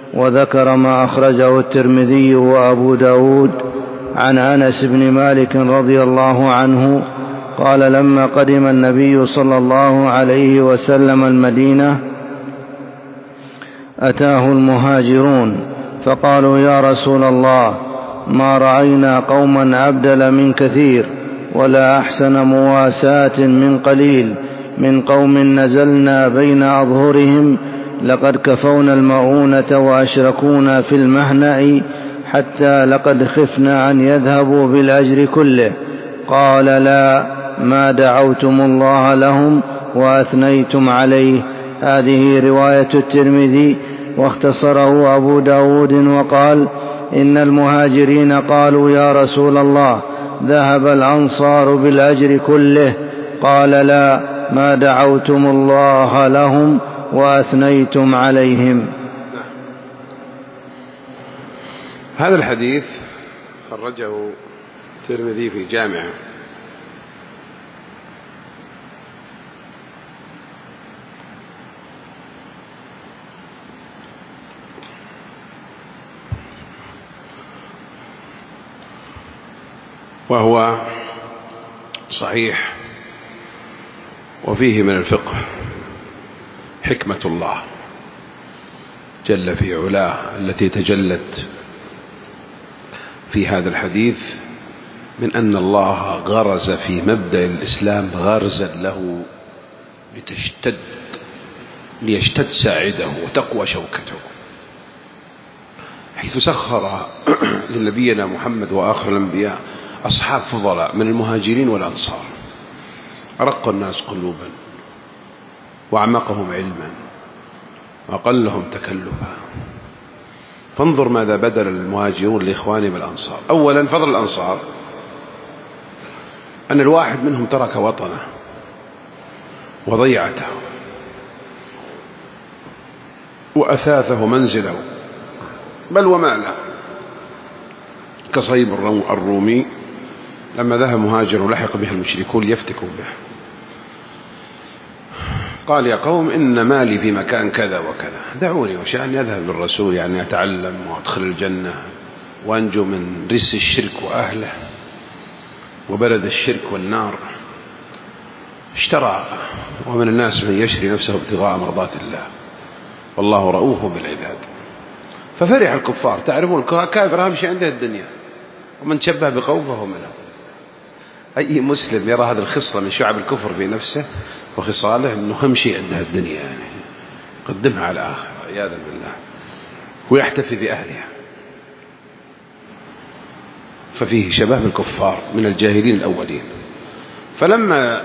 وذكر ما أخرجه الترمذي وأبو داود عن أنس بن مالك رضي الله عنه قال لما قدم النبي صلى الله عليه وسلم المدينة أتاه المهاجرون فقالوا يا رسول الله ما رأينا قوما أبدل من كثير ولا أحسن مواساة من قليل من قوم نزلنا بين أظهرهم لقد كفونا المؤونة وأشركونا في المهنأ حتى لقد خفنا أن يذهبوا بالأجر كله. قال لا ما دعوتم الله لهم وأثنيتم عليه. هذه رواية الترمذي واختصره أبو داود وقال إن المهاجرين قالوا يا رسول الله ذهب الأنصار بالأجر كله. قال لا ما دعوتم الله لهم وأثنيتم عليهم. هذا الحديث خرجه الترمذي في جامعه وهو صحيح، وفيه من الفقه حكمة الله جل في علاه التي تجلت في هذا الحديث من أن الله غرز في مبدأ الإسلام غرزا له ليشتد ساعده وتقوى شوكته، حيث سخر لنبينا محمد وآخر الأنبياء أصحاب فضلاء من المهاجرين والأنصار، أرق الناس قلوبا وأعمقهم علما وأقلهم تكلفا. فانظر ماذا بدل المهاجرون لإخوانهم الأنصار. أولا فضل الأنصار أن الواحد منهم ترك وطنه وضيعته وأثاثه منزله بل وماله، كصهيب الرومي لما ذهب مهاجر ولحق به المشركون ليفتكوا به، قال يا قوم إن مالي في مكان كذا وكذا، دعوني وشأن يذهب للرسول، يعني أتعلم وأدخل الجنة وأنجو من رس الشرك وأهله وبلد الشرك والنار. اشترى، ومن الناس من يشري نفسه ابتغاء مرضات الله والله رؤوف بالعباد. ففرح الكفار، تعرفون الكافر أهم شيء عنده الدنيا، ومن شبه بقوم فهو منه. أي مسلم يرى هذا الخصلة من شعب الكفر في نفسه وخصاله أنه أهم شيء عنده الدنيا، يعني قدمها على آخر عياذا بالله ويحتفي بأهلها. ففيه شبه بالكفار من الجاهلين الأولين. فلما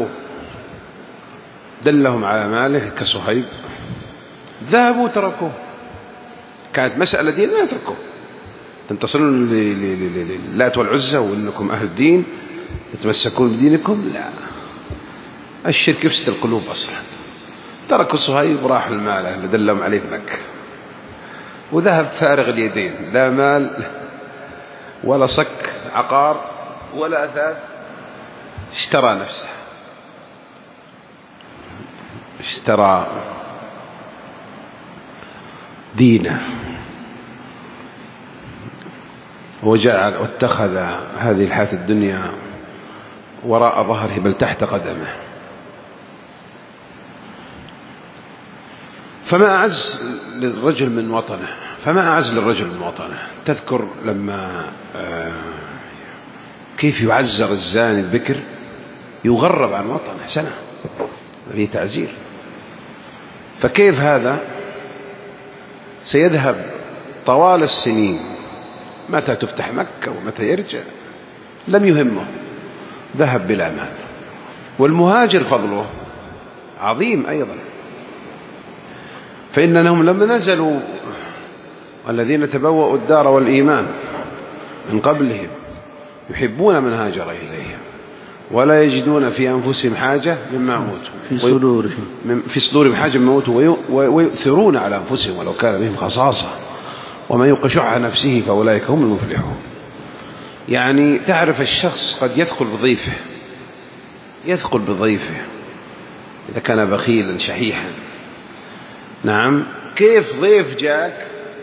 دلهم على ماله كصهيب ذهبوا تركوه. كانت مسألة دين لا يتركوه، تنتصرون للات والعزى وإنكم أهل دين تتمسكون بدينكم، لا، الشرك يفسد القلوب أصلا. تركوا صهيب وراح المال اللي دلهم عليه في مكة، وذهب فارغ اليدين، لا مال ولا صك عقار ولا أثاث. اشترى نفسه، اشترى دينه، وجعل واتخذ هذه الحياة الدنيا وراء ظهره بل تحت قدمه. فما أعز للرجل من وطنه، فما أعز للرجل من وطنه. تذكر لما كيف يعزر الزاني البكر، يغرب عن وطنه سنة، هذه تعزير. فكيف هذا سيذهب طوال السنين، متى تفتح مكة ومتى يرجع، لم يهمه، ذهب بلا مال. والمهاجر فضله عظيم أيضا، فإنهم لما نزلوا الذين تبوأوا الدار والإيمان من قبلهم يحبون من هاجر إليهم ولا يجدون في أنفسهم حاجة مما أوتوا، في صدورهم حاجة مما أوتوا ويؤثرون على أنفسهم ولو كان بهم خصاصة ومن يوق شح نفسه فأولئك هم المفلحون. يعني تعرف الشخص قد يثقل بضيفه إذا كان بخيلا شحيحا. نعم، كيف ضيف جاك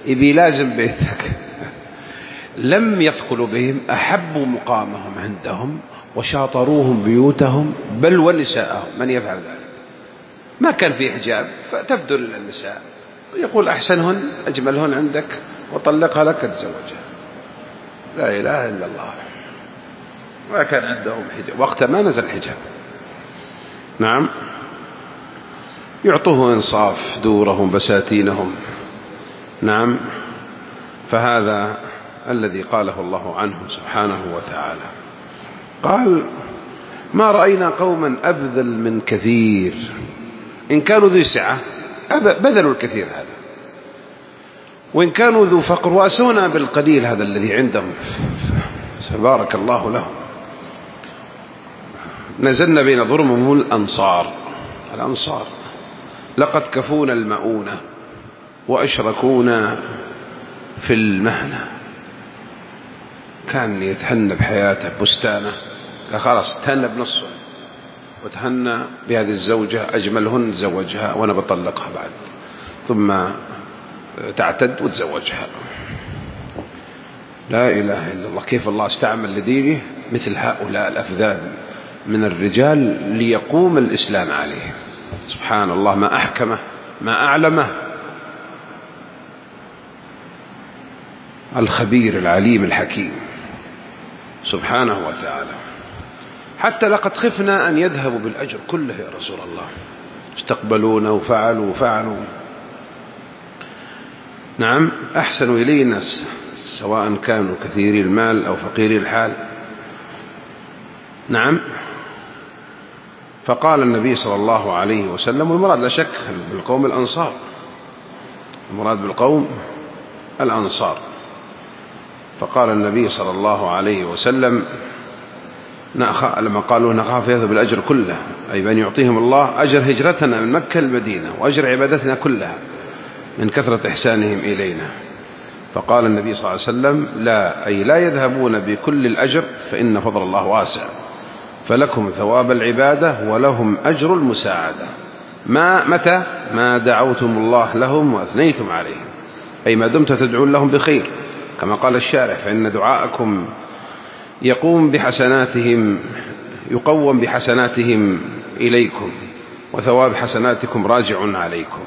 يبي لازم بيتك. لم يثقلوا بهم، أحبوا مقامهم عندهم وشاطروهم بيوتهم، بل ونساءهم. من يفعل ذلك؟ ما كان في حجاب فتبدل للنساء، يقول أحسنهن أجملهن عندك وطلقها لك تزوجها. لا إله إلا الله. ما كان عندهم حجاب وقت ما نزل حجاب. نعم، يعطوه إنصاف دورهم بساتينهم. نعم، فهذا الذي قاله الله عنه سبحانه وتعالى. قال: ما رأينا قوما أبذل من كثير. إن كانوا ذو سعة بذلوا الكثير هذا، وإن كانوا ذو فقر وأسونا بالقليل هذا الذي عندهم، فبارك الله لهم. نزلنا بين ظلمهم الأنصار لقد كفونا المؤونة وأشركونا في المهنة. كان يتهنى بحياته بستانه، خلاص تهنى بنصه وتهنى بهذه الزوجة أجملهن زوجها وأنا بطلقها بعد، ثم تعتد وتزوجها. لا إله إلا الله. كيف الله استعمل لدينه مثل هؤلاء الأفذاذ من الرجال ليقوم الإسلام عليه. سبحان الله، ما أحكمه ما أعلمه. الخبير العليم الحكيم سبحانه وتعالى. حتى لقد خفنا أن يذهبوا بالأجر كله يا رسول الله، استقبلونا وفعلوا. نعم، أحسنوا إلينا سواء كانوا كثيري المال أو فقيري الحال. نعم، فقال النبي صلى الله عليه وسلم، والمراد لا شك بالقوم الأنصار، المراد بالقوم الأنصار. فقال النبي صلى الله عليه وسلم لما قالوا نخاف يذهب الأجر كله، أي بأن يعطيهم الله أجر هجرتنا من مكة المدينة وأجر عبادتنا كلها من كثرة إحسانهم إلينا. فقال النبي صلى الله عليه وسلم لا، أي لا يذهبون بكل الأجر، فإن فضل الله واسع، فلكم ثواب العبادة ولهم أجر المساعدة متى ما دعوتم الله لهم وأثنيتم عليهم، أي ما دمت تدعون لهم بخير، كما قال الشارع: فإن دعاءكم يقوم بحسناتهم إليكم، وثواب حسناتكم راجع عليكم.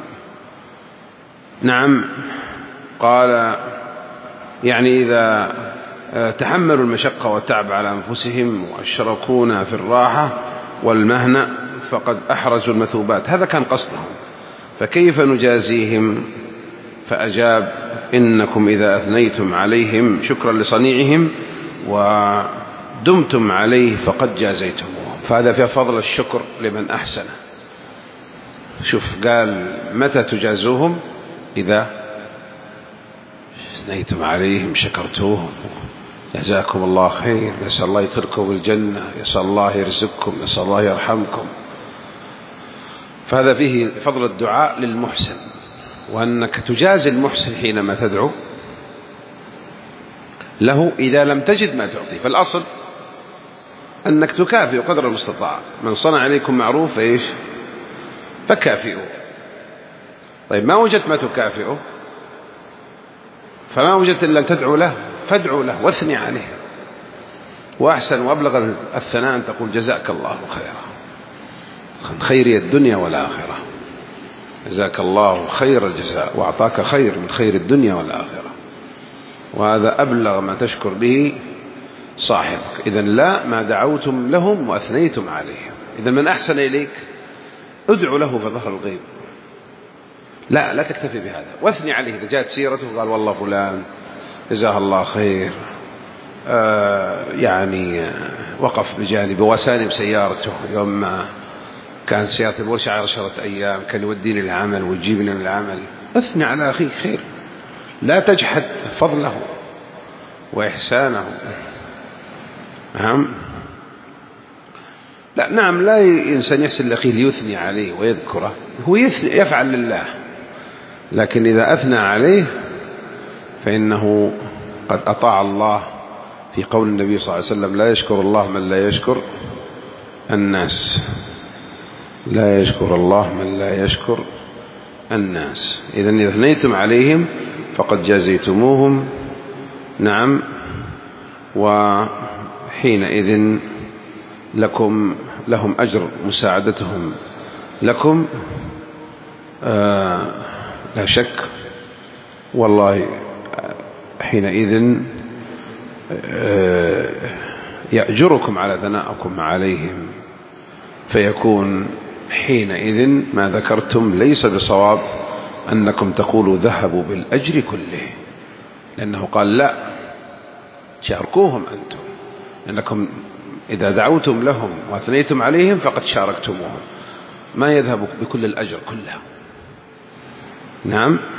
نعم، قال يعني إذا تحملوا المشقة والتعب على أنفسهم وأشركونا في الراحة والمهنة فقد أحرزوا المثوبات. هذا كان قصدهم، فكيف نجازيهم؟ فأجاب: إنكم إذا أثنيتم عليهم شكرا لصنيعهم ودمتم عليه فقد جازيتموهم. فهذا في فضل الشكر لمن أحسن. شوف، قال متى تجازوهم؟ إذا أثنيتم عليهم شكرتوهم، جزاكم الله خير، نسأل الله يدخلكم الجنة، يسأل الله يرزقكم، يسأل الله يرحمكم. فهذا فيه فضل الدعاء للمحسن، وأنك تجازي المحسن حينما تدعو له إذا لم تجد ما تعطي. فالأصل أنك تكافئ قدر المستطاع. من صنع عليكم معروف إيش؟ فكافئوا. طيب ما وجدت ما تكافئه، فما وجدت إلا أن تدعو له، فادعو له واثني عليه. وأحسن وأبلغ الثناء أن تقول جزاك الله خيرا، خيري الدنيا والآخرة، جزاك الله خير الجزاء وأعطاك خير من خير الدنيا والآخرة. وهذا أبلغ ما تشكر به صاحبك. إذن لا، ما دعوتم لهم وأثنيتم عليهم. إذن من أحسن إليك ادعو له في ظهر الغيب، لا تكتفي بهذا، واثني عليه. إذا جاءت سيرته قال والله فلان جزاه الله خير، يعني وقف بجانبي وواساني بسيارته يوم ما كانت سيارة الورشة 10 أيام، كان يوديني للعمل ويجيبني للعمل. اثني على أخيك خير، لا تجحد فضله وإحسانه. لا إنسان يحسن لأخيه ليثني عليه ويذكره، هو يفعل لله، لكن إذا أثنى عليه فإنه قد أطاع الله. في قول النبي صلى الله عليه وسلم: لا يشكر الله من لا يشكر الناس، لا يشكر الله من لا يشكر الناس. إذن إذا أثنيتم عليهم فقد جازيتموهم. نعم. وحينئذ لهم أجر مساعدتهم لكم لا شك. والله حينئذ يأجركم على ثنائكم عليهم، فيكون حينئذ ما ذكرتم ليس بصواب أنكم تقولوا ذهبوا بالأجر كله، لأنه قال لا، شاركوهم أنتم، لأنكم إذا دعوتم لهم وأثنيتم عليهم فقد شاركتموهم، ما يذهب بكل الأجر كله. نعم.